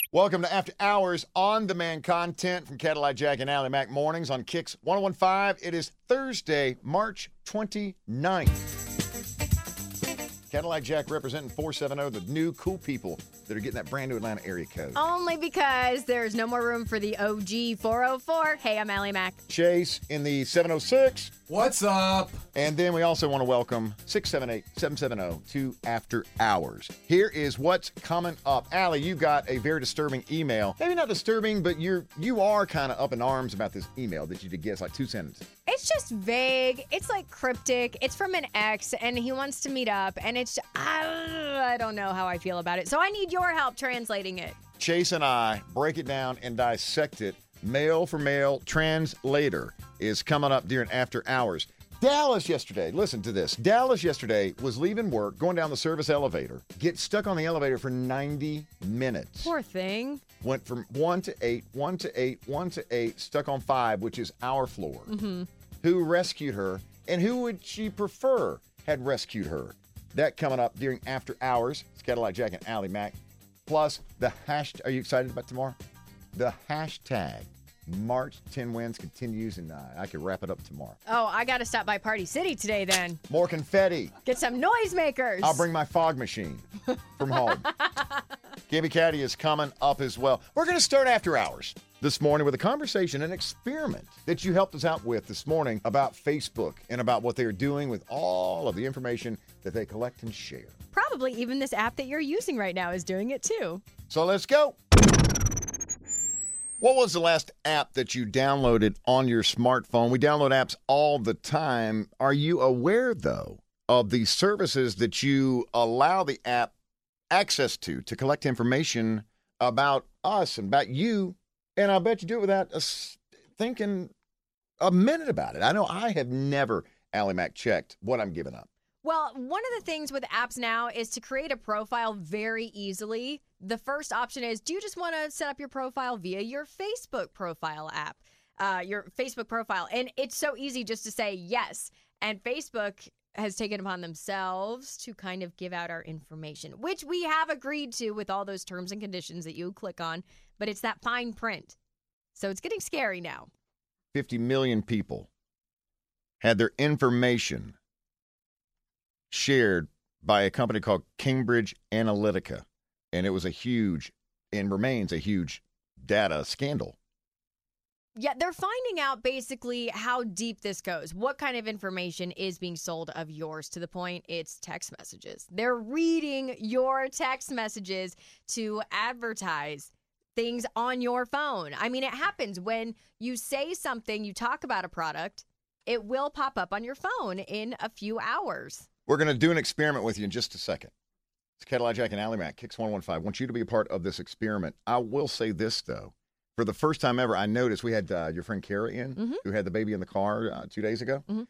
Welcome to After Hours on-demand content from Cadillac Jack and Allie Mac mornings on Kicks 101.5. It is Thursday, March 29th. Cadillac Jack representing 470, the new cool people that are getting that brand new Atlanta area code. Only because there's no more room for the OG 404. Hey, I'm Allie Mac. Chase in the 706. What's up? And then we also want to welcome 678-770 to After Hours. Here is what's coming up. Allie, you got a very disturbing email. Maybe not disturbing, but you are kind of up in arms about this email that you did guess like 2 sentences. It's just vague. It's like cryptic. It's from an ex, and he wants to meet up, and it's I don't know how I feel about it. So I need your help translating it. Chase and I break it down and dissect it. Male for male translator is coming up during After Hours. Dallas yesterday, listen to this. Dallas yesterday was leaving work, going down the service elevator, gets stuck on the elevator for 90 minutes. Poor thing. Went from 1 to 8, 1 to 8, 1 to 8, stuck on 5, which is our floor. Mm-hmm. Who rescued her, and who would she prefer had rescued her? That coming up during After Hours. It's Cadillac Jack and Allie Mac. Plus, the hashtag. Are you excited about tomorrow? The hashtag March 10 wins continues, and I could wrap it up tomorrow. Oh, I got to stop by Party City today then. More confetti. Get some noisemakers. I'll bring my fog machine from home. Gibby Caddy is coming up as well. We're going to start After Hours this morning with a conversation, an experiment that you helped us out with this morning about Facebook and about what they're doing with all of the information that they collect and share. Probably even this app that you're using right now is doing it too. So let's go. What was the last app that you downloaded on your smartphone? We download apps all the time. Are you aware, though, of the services that you allow the app access to collect information about us and about you? And I bet you do it without us thinking a minute about it. I know I have never, Allie Mac, checked what I'm giving up. Well, one of the things with apps now is to create a profile very easily. The first option is, do you just want to set up your profile via your Facebook profile app, your Facebook profile? And it's so easy just to say yes. And Facebook has taken upon themselves to kind of give out our information, which we have agreed to with all those terms and conditions that you click on. But it's that fine print. So it's getting scary now. 50 million people had their information shared by a company called Cambridge Analytica. And it was a huge, and remains a huge, data scandal. Yeah, they're finding out basically how deep this goes. What kind of information is being sold of yours, to the point it's text messages. They're reading your text messages to advertise things on your phone. I mean, it happens when you say something, you talk about a product, it will pop up on your phone in a few hours. We're going to do an experiment with you in just a second. It's Cadillac Jack and Allie Mac, Kicks 115. I want you to be a part of this experiment. I will say this, though. For the first time ever, I noticed we had your friend Kara in, who had the baby in the car 2 days ago. Mm-hmm.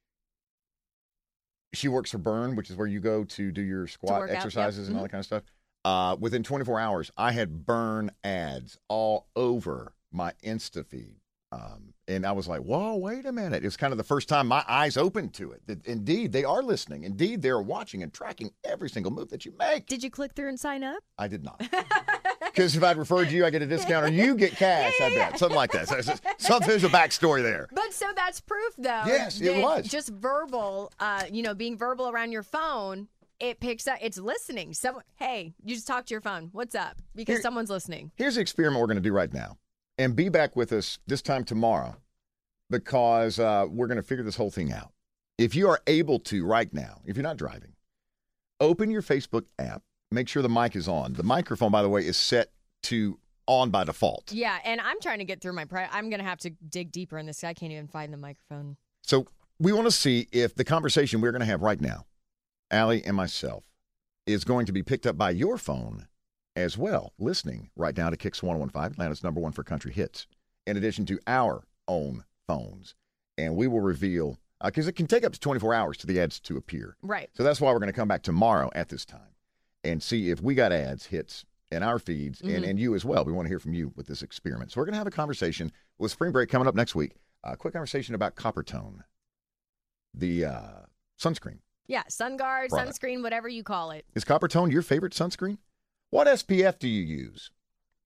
She works for Burn, which is where you go to do your squat exercises and all that kind of stuff. Within 24 hours, I had Burn ads all over my Insta feed. And I was like, whoa, wait a minute. It was kind of the first time my eyes opened to it. That indeed, they are listening. Indeed, they're watching and tracking every single move that you make. Did you click through and sign up? I did not. Because if I'd referred to you, I get a discount, or you get cash, I bet. Something like that. So there's a backstory there. But so that's proof, though. Yes, it was. Just verbal, being verbal around your phone, it picks up, it's listening. Hey, you just talk to your phone. What's up? Because someone's listening. Here's the experiment we're going to do right now. And be back with us this time tomorrow, because we're going to figure this whole thing out. If you are able to right now, if you're not driving, open your Facebook app. Make sure the mic is on. The microphone, by the way, is set to on by default. Yeah, and I'm trying to get through I'm going to have to dig deeper in this. I can't even find the microphone. So we want to see if the conversation we're going to have right now, Allie and myself, is going to be picked up by your phone as well, listening right now to Kicks 101.5, Atlanta's number one for country hits, in addition to our own phones. And we will reveal, because it can take up to 24 hours to the ads to appear. Right. So that's why we're going to come back tomorrow at this time and see if we got ads, hits in our feeds, and you as well. We want to hear from you with this experiment. So we're going to have a conversation with spring break coming up next week. A quick conversation about Coppertone, the sunscreen. Yeah, SunGuard, product. sunscreen, whatever you call it. Is Coppertone your favorite sunscreen? What SPF do you use?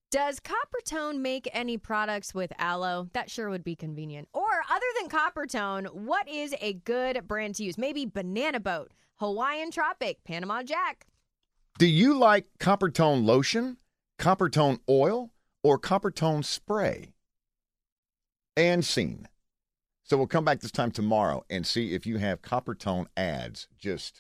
Does Coppertone make any products with aloe? That sure would be convenient. Or other than Coppertone, what is a good brand to use? Maybe Banana Boat, Hawaiian Tropic, Panama Jack. Do you like Coppertone lotion, Coppertone oil, or Coppertone spray? And scene. So we'll come back this time tomorrow and see if you have Coppertone ads just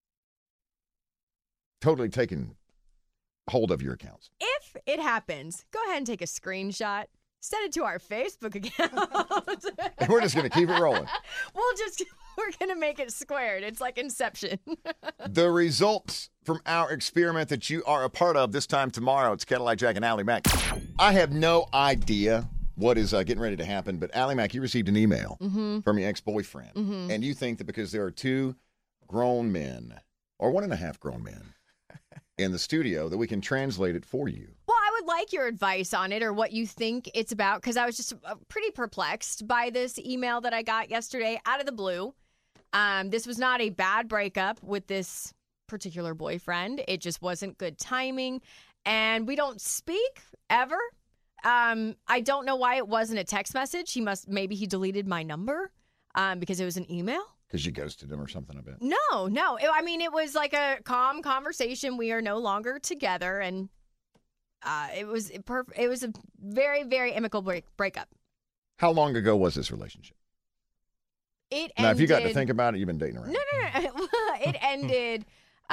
totally taking hold of your accounts. If it happens, go ahead and take a screenshot. Send it to our Facebook account. And we're just going to keep it rolling. We're going to make it squared. It's like Inception. The results from our experiment that you are a part of this time tomorrow. It's Cadillac Jack and Allie Mack. I have no idea what is getting ready to happen, but Allie Mack, you received an email from your ex-boyfriend, and you think that because there are 2 grown men, or 1.5 grown men, in the studio, that we can translate it for you. Well, I would like your advice on it or what you think it's about, because I was just pretty perplexed by this email that I got yesterday out of the blue. This was not a bad breakup with this particular boyfriend. It just wasn't good timing, and we don't speak ever. I don't know why it wasn't a text message. Maybe he deleted my number because it was an email. Because you ghosted him or something, I bet. No. It was like a calm conversation. We are no longer together, and it was a very, very amicable breakup. How long ago was this relationship? It ended. Now, if you got to think about it, you've been dating around. No. It ended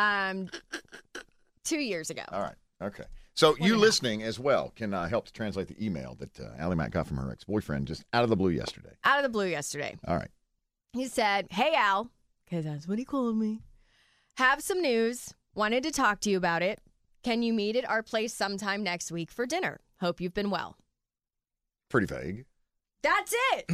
2 years ago. All right. Okay. So you listening as well can help to translate the email that Allie Mack got from her ex-boyfriend just out of the blue yesterday. Out of the blue yesterday. All right. He said, "Hey, Al," because that's what he called me. "Have some news. Wanted to talk to you about it. Can you meet at our place sometime next week for dinner? Hope you've been well." Pretty vague. That's it.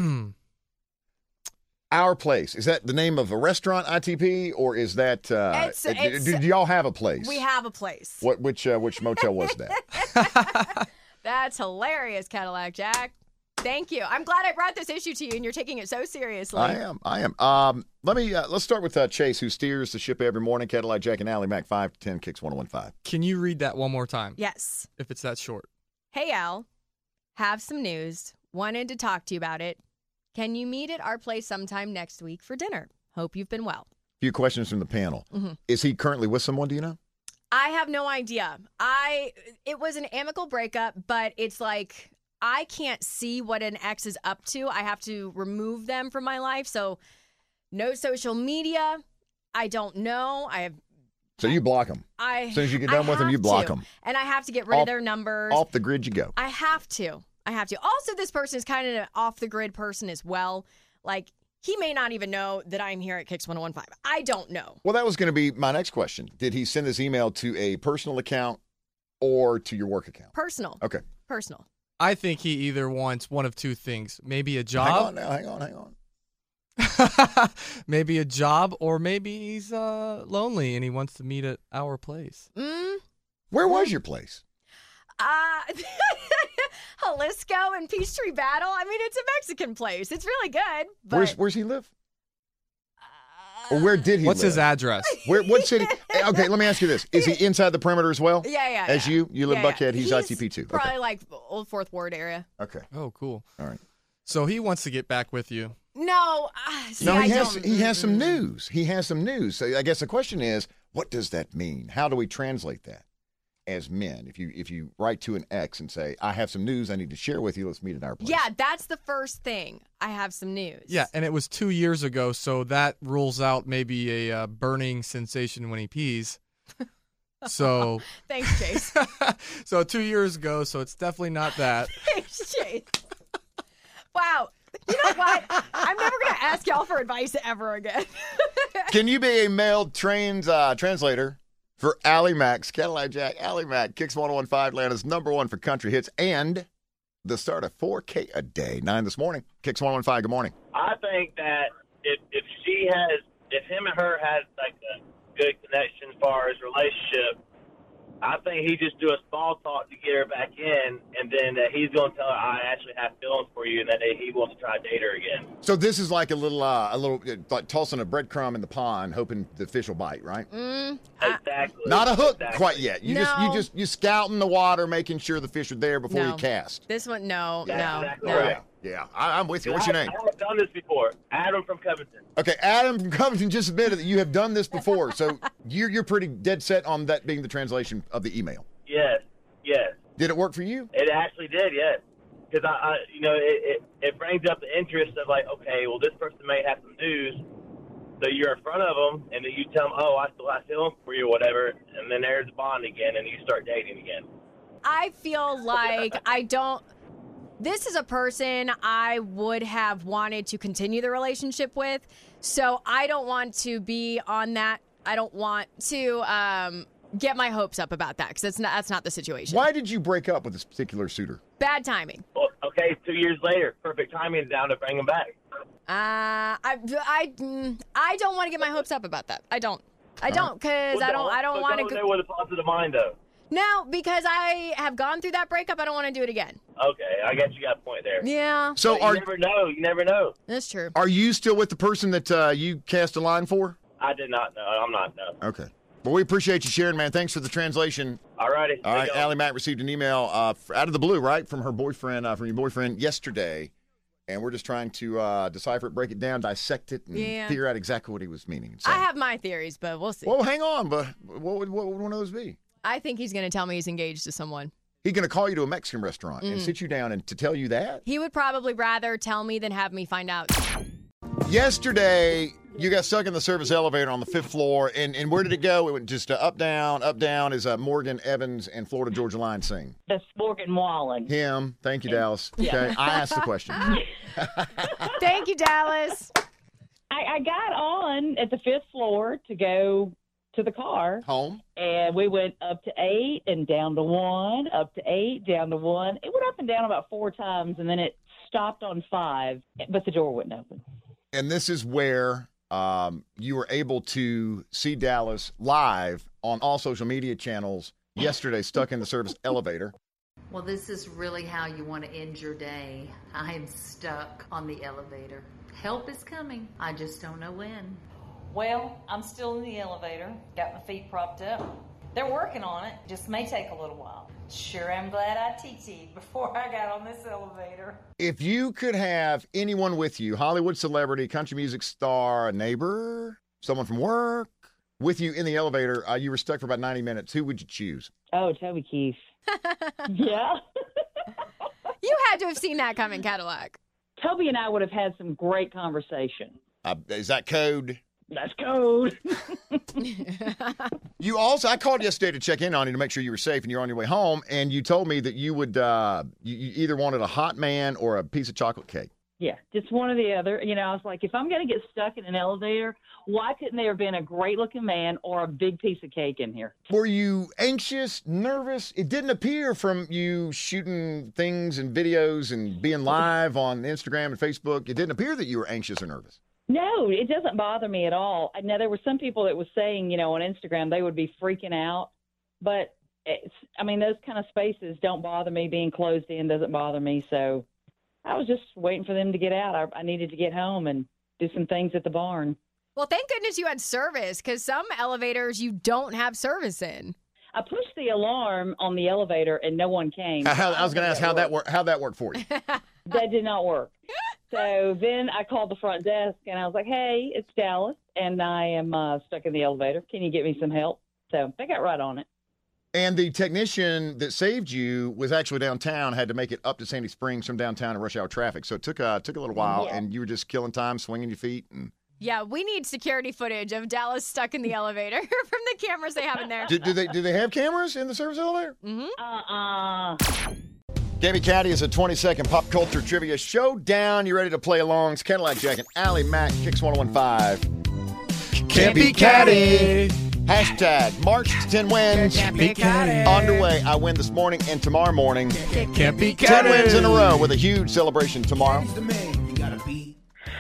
Our place. Is that the name of a restaurant, ITP, or is that... do y'all have a place? We have a place. Which motel was that? That's hilarious, Cadillac Jack. Thank you. I'm glad I brought this issue to you, and you're taking it so seriously. I am. Let's start with Chase, who steers the ship every morning. Cadillac Jack and Allie Mack, 5 to 10, Kicks 101.5. Can you read that one more time? Yes. If it's that short. "Hey, Al. Have some news. Wanted to talk to you about it. Can you meet at our place sometime next week for dinner? Hope you've been well." A few questions from the panel. Is he currently with someone, do you know? I have no idea. It was an amicable breakup, but it's like I can't see what an ex is up to. I have to remove them from my life. So no social media. I don't know. So you block them. As soon as you get done with them, you block them. And I have to get rid of their numbers. Off the grid you go. I have to. Also, this person is kind of an off-the-grid person as well. Like, he may not even know that I'm here at Kicks 101.5. I don't know. Well, that was going to be my next question. Did he send this email to a personal account or to your work account? Personal. Okay. Personal. I think he either wants one of 2 things. Maybe a job. Hang on. Maybe a job, or maybe he's lonely and he wants to meet at our place. Where was your place? Jalisco and Peachtree Battle. I mean, it's a Mexican place. It's really good. But where's he live? Or where did he What's live? his address? What city? Okay, let me ask you this. Is he inside the perimeter as well? Yeah. As you? You live Buckhead, he's ITP too. Probably like Old Fourth Ward area. Okay. Oh, cool. All right. So he wants to get back with you. No. He has some news. He has some news. So I guess the question is, what does that mean? How do we translate that as men? If you write to an ex and say, "I have some news I need to share with you. Let's meet at our place." Yeah, that's the first thing. I have some news. Yeah, and it was 2 years ago, so that rules out maybe a burning sensation when he pees. So thanks, Chase. So 2 years ago, so it's definitely not that. Thanks, Chase. Wow. You know what? I'm never going to ask y'all for advice ever again. Can you be a male translator for Allie Mack's Cadillac Jack? Allie Mack, Kicks 101.5, Atlanta's #1 for country hits, and the start of 4K a day. 9 this morning. Kicks 101.5, good morning. I think that if him and her had like a good connection as far as relationship, I think he just do a small talk to get her back in, and then he's going to tell her, I actually have feelings for you, and that he wants to try to date her again. So this is like a little like tossing a breadcrumb in the pond, hoping the fish will bite, right? Exactly. Not a hook Exactly. quite yet. You scouting the water, making sure the fish are there before you cast. This one, no. Exactly right. Yeah, I'm with you. What's your name? I have done this before. Adam from Covington. Okay, Adam from Covington just admitted that you have done this before, so you're pretty dead set on that being the translation of the email. Yes. Did it work for you? It actually did, yes. Because it brings up the interest of like, okay, well, this person may have some news, so you're in front of them, and then you tell them, oh, I still have feelings for you or whatever, and then there's the bond again, and you start dating again. I feel like this is a person I would have wanted to continue the relationship with, so I don't want to be on that. I don't want to get my hopes up about that, because that's not the situation. Why did you break up with this particular suitor? Bad timing. Well, okay, 2 years later, perfect timing down to bring him back. I don't want to get my hopes up about that. I don't, because I don't want to go with a positive mind, though. No, because I have gone through that breakup. I don't want to do it again. Okay, I guess you got a point there. Yeah. So But you never know. That's true. Are you still with the person that you cast a line for? I did not know. I'm not, no. Okay. Well, we appreciate you sharing, man. Thanks for the translation. All righty. All right, Allie Mack received an email out of the blue, right, from her boyfriend, from your boyfriend yesterday, and we're just trying to decipher it, break it down, dissect it, and figure out exactly what he was meaning. So, I have my theories, but we'll see. well, hang on, but what would one of those be? I think he's going to tell me he's engaged to someone. He's going to call you to a Mexican restaurant and sit you down and to tell you that? He would probably rather tell me than have me find out. Yesterday, you got stuck in the service elevator on the 5th floor, and where did it go? It went just up, down, as Morgan Evans and Florida Georgia Line sing. That's Morgan Wallen. Him. Thank you, Dallas. Okay, I asked the question. Thank you, Dallas. I got on at the 5th floor to go to the car. Home? And we went up to 8 and down to 1, up to 8, down to 1. It went up and down about 4 times, and then it stopped on 5, but the door wouldn't open. And this is where you were able to see Dallas live on all social media channels yesterday, stuck in the service elevator. Well, this is really how you want to end your day. I am stuck on the elevator. Help is coming. I just don't know when. Well, I'm still in the elevator. Got my feet propped up. They're working on it. Just may take a little while. Sure am glad I TT'd before I got on this elevator. If you could have anyone with you, Hollywood celebrity, country music star, a neighbor, someone from work, with you in the elevator, you were stuck for about 90 minutes, who would you choose? Oh, Toby Keith. Yeah. You had to have seen that coming, Cadillac. Toby and I would have had some great conversation. Is that code? That's code. You also, I called yesterday to check in on you to make sure you were safe and you're on your way home, and you told me that you would, you either wanted a hot man or a piece of chocolate cake. Yeah, just one or the other. You know, I was like, if I'm going to get stuck in an elevator, why couldn't there have been a great-looking man or a big piece of cake in here? Were you anxious, nervous? It didn't appear from you shooting things and videos and being live on Instagram and Facebook. It didn't appear that you were anxious or nervous. No, it doesn't bother me at all. Now, there were some people that was saying, you know, on Instagram they would be freaking out. But, those kind of spaces don't bother me. Being closed in doesn't bother me. So I was just waiting for them to get out. I needed to get home and do some things at the barn. Well, thank goodness you had service, because some elevators you don't have service in. I pushed the alarm on the elevator and no one came. I was going to ask how that worked for you. That did not work. So then I called the front desk and I was like, hey, it's Dallas and I am stuck in the elevator. Can you get me some help? So they got right on it. And the technician that saved you was actually downtown, had to make it up to Sandy Springs from downtown in rush hour traffic. So it took a little while, Yeah. and you were just killing time, swinging your feet. And Yeah, we need security footage of Dallas stuck in the elevator from the cameras they have in there. do they have cameras in the service elevator? Mm-hmm. Gabby Caddy is a 20-second pop culture trivia showdown. You ready to play along? It's Cadillac Jack and Allie Mack, Kicks 101.5. Can't be catty. Hashtag March to 10 wins. Can't be catty. Underway. I win this morning and tomorrow morning. Can't be 10 catty. wins in a row with a huge celebration tomorrow.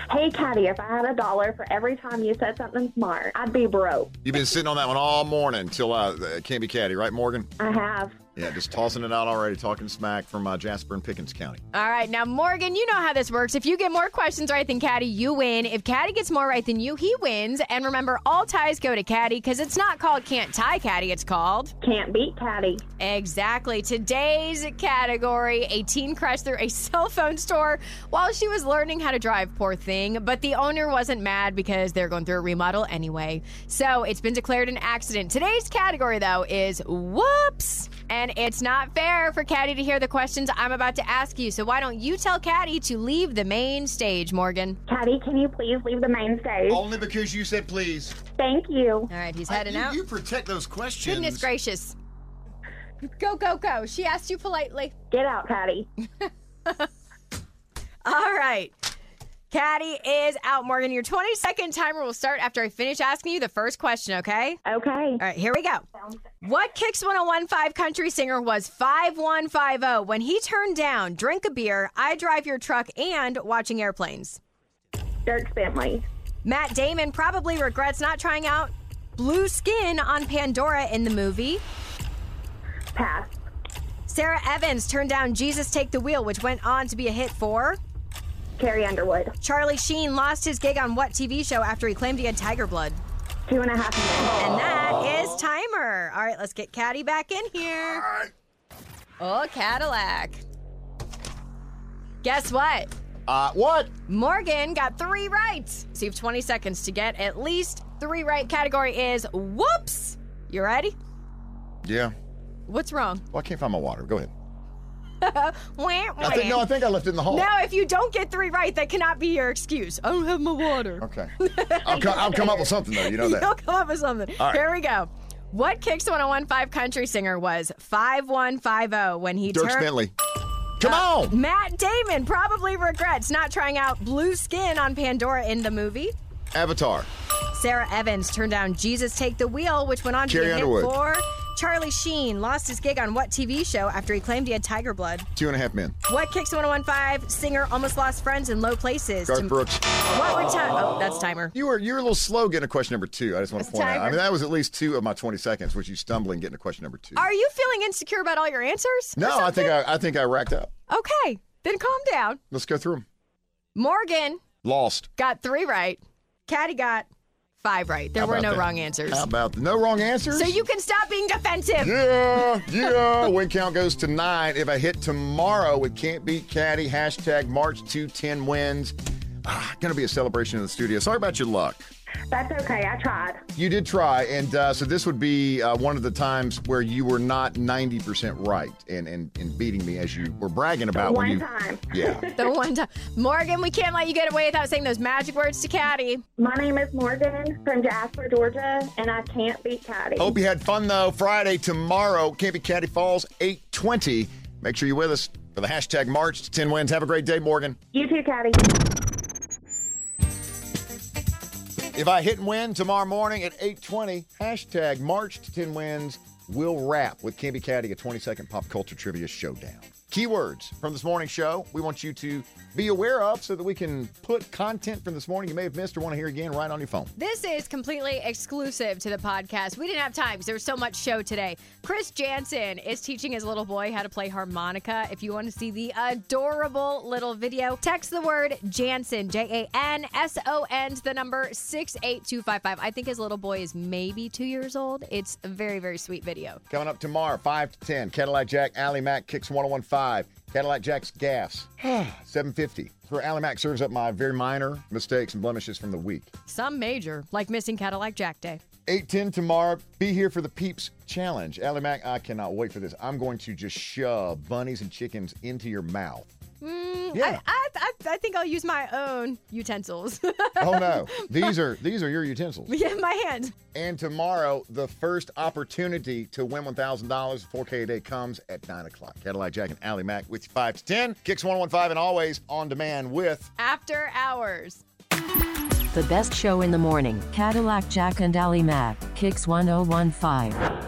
Hey, Caddy, if I had $1 for every time you said something smart, I'd be broke. You've been sitting on that one all morning till Can't Be Caddy, right, Morgan? I have. Yeah, just tossing it out already, talking smack from Jasper and Pickens County. All right, now, Morgan, you know how this works. If you get more questions right than Caddy, you win. If Caddy gets more right than you, he wins. And remember, all ties go to Caddy because it's not called Can't Tie Caddy. It's called Can't Beat Caddy. Exactly. Today's category, a teen crashed through a cell phone store while she was learning how to drive, poor thing. But the owner wasn't mad because they're going through a remodel anyway. So it's been declared an accident. Today's category, though, is whoops. And it's not fair for Caddy to hear the questions I'm about to ask you. So why don't you tell Caddy to leave the main stage, Morgan? Caddy, can you please leave the main stage? Only because you said please. Thank you. All right, he's heading out. You protect those questions. Goodness gracious. Go, go, go. She asked you politely. Get out, Caddy. All right. Caddy is out, Morgan. Your 20-second timer will start after I finish asking you the first question, okay? Okay. All right, here we go. What Kicks 1015 country singer was 5150 when he turned down Drink a Beer, I Drive Your Truck, and Watching Airplanes? Dirk Bentley. Matt Damon probably regrets not trying out blue skin on Pandora in the movie. Pass. Sarah Evans turned down Jesus Take the Wheel, which went on to be a hit for Carrie Underwood. Charlie Sheen lost his gig on what TV show after he claimed he had tiger blood? 2.5 minutes. And that is timer. All right, let's get Caddy back in here. Oh, Cadillac. Guess what? What? Morgan got 3 right. So you have 20 seconds to get at least 3 right. Category is whoops. You ready? Yeah. What's wrong? Well, I can't find my water. Go ahead. Wah, wah. I think I left it in the hole. No, if you don't get 3 right, that cannot be your excuse. I don't have my water. Okay. I'll come up with something, though. You know that. You'll come up with something. All right. Here we go. What Kicks 1015 country singer was 5150 when he Dirk turned... Bentley. Come on! Matt Damon probably regrets not trying out blue skin on Pandora in the movie. Avatar. Sarah Evans turned down Jesus Take the Wheel, which went on to be Carrie a hit Underwood. for Charlie Sheen. Lost his gig on what TV show after he claimed he had tiger blood? 2.5 Men. What Kicks 1015 singer almost lost friends in low places? Garth Brooks. What would time? Oh, that's timer. You were a little slow getting to question number 2. I just want to That's point out. timer. I mean, that was at least 2 of my 20 seconds, which you stumbling getting to question number 2. Are you feeling insecure about all your answers? No, I think I racked up. Okay, then calm down. Let's go through them. Morgan Lost. got 3 right. Caddy got 5 right. There How were about no that? wrong answers. How about no wrong answers? So you can stop being defensive. Yeah. Win count goes to 9. If I hit tomorrow, it can't beat Caddy. Hashtag March 210 wins. Going to be a celebration in the studio. Sorry about your luck. That's okay. I tried. You did try, and so this would be one of the times where you were not 90% right in beating me, as you were bragging about. One time. Yeah. The one time. Morgan, we can't let you get away without saying those magic words to Caddy. My name is Morgan from Jasper, Georgia, and I can't beat Caddy. Hope you had fun, though. Friday, tomorrow, Can't Be Caddy Falls, 8:20. Make sure you're with us for the hashtag March to 10 wins. Have a great day, Morgan. You too, Caddy. If I hit and win tomorrow morning at 8:20, hashtag March to 10 wins, we'll wrap with Can't Be Caddy, a 20-second pop culture trivia showdown. Keywords from this morning's show we want you to be aware of so that we can put content from this morning you may have missed or want to hear again right on your phone. This is completely exclusive to the podcast. We didn't have time because there was so much show today. Chris Jansen is teaching his little boy how to play harmonica. If you want to see the adorable little video, text the word Jansen, Janson, to the number 68255. I think his little boy is maybe 2 years old. It's a very, very sweet video. Coming up tomorrow, 5 to 10, Cadillac Jack, Ally Mac, Kicks 1015. Cadillac Jack's gas, $7.50. Where Ally Mac serves up my very minor mistakes and blemishes from the week. Some major, like missing Cadillac Jack Day. 8:10 tomorrow. Be here for the Peeps Challenge. Ally Mac, I cannot wait for this. I'm going to just shove bunnies and chickens into your mouth. Yeah. I think I'll use my own utensils. Oh no, these are your utensils. Yeah, my hand. And tomorrow, the first opportunity to win $1,000, 4K a day, comes at 9 o'clock. Cadillac Jack and Ally Mac with you 5 to 10. Kicks 1015 and always on demand with After Hours. The best show in the morning. Cadillac Jack and Ally Mac. Kicks 1015.